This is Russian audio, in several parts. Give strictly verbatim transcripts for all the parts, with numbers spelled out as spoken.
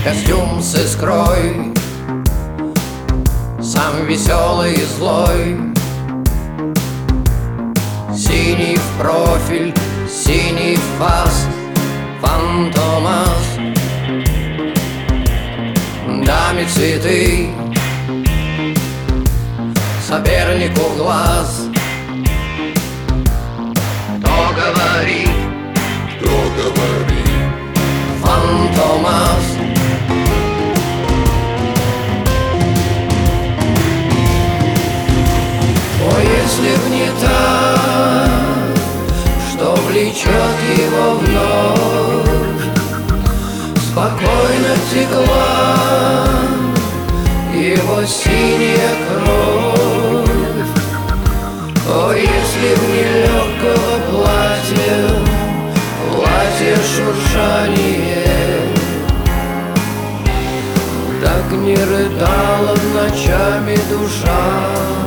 Костюм с искрой, сам веселый и злой. Синий в профиль, синий в фас, фантомас. Даме цветы, сопернику глаз. Кто говорит, Кто говорит, фантомас. О, если б не так, что влечет его вновь, спокойно текла его синяя кровь. О, если б не легкого платья, платье шуршание, так не рыдала б ночами душа.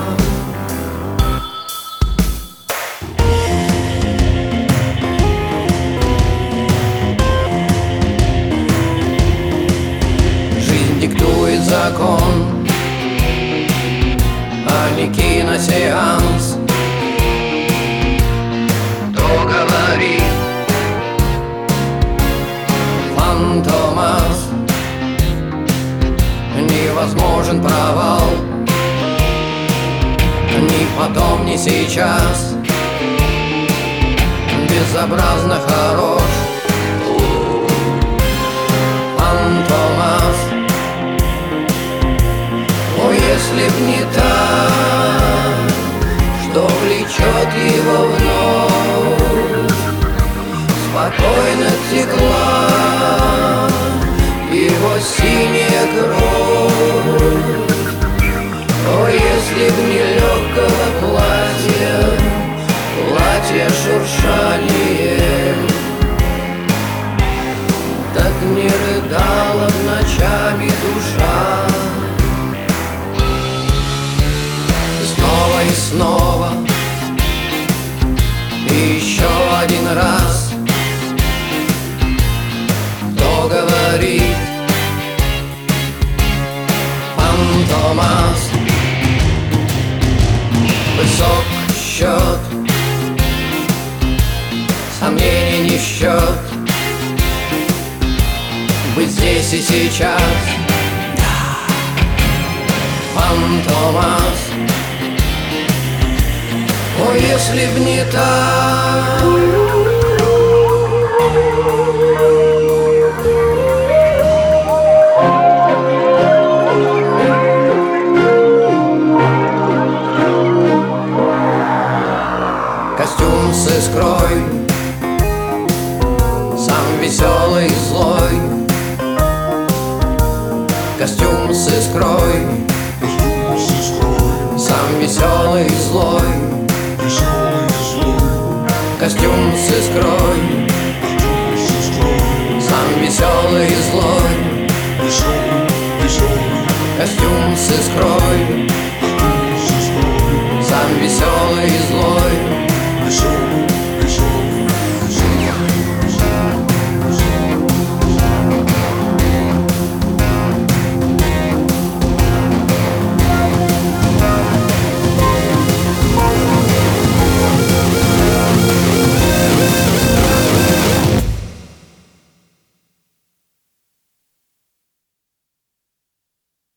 Диктует закон, а не киносеанс. Кто говорит, фантомас. Невозможен провал, ни потом, ни сейчас. Безобразно хорош фантомас. О, если б не так, что влечет его вновь, спокойно текла его синяя кровь. О, если б не легкого платья, платье шуршание, так не рыдала б ночами душа. Снова и снова, и еще один раз. Кто говорит, фантомас. Высок счет, сомнений не в счет. Быть здесь и сейчас, фантомас. О, если б не так. Костюм с искрой, сам веселый и злой. Костюм с искрой, костюм с искрой, сам веселый и злой. веселый и злой. Костюм с искрой,